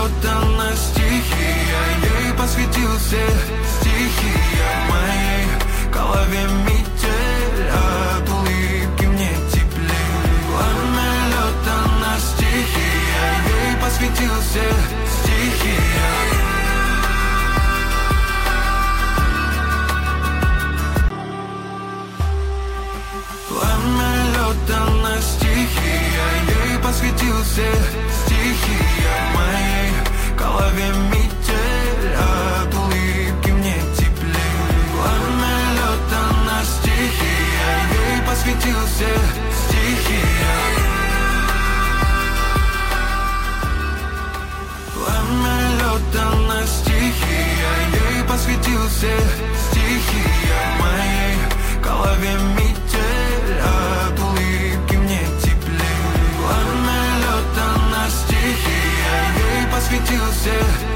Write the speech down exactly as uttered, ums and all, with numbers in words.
лед, она стихия, ей посвятил все стихи. В моей голове метель, от улыбки мне теплее. Пламя, лед, она стихия, ей посвятил все стихи. Пламя, лед, она стихия, ей посвятил все стихи. В моей голове метель, от улыбки мне теплее. Пламя, лед, она стихия, ей посвятил все стихи. Пламя, лед, она стихия, ей посвятил все стихи. В моей голове метель, от улыбки мне теплее. Пламя, лед, она стихия, ей посвятил все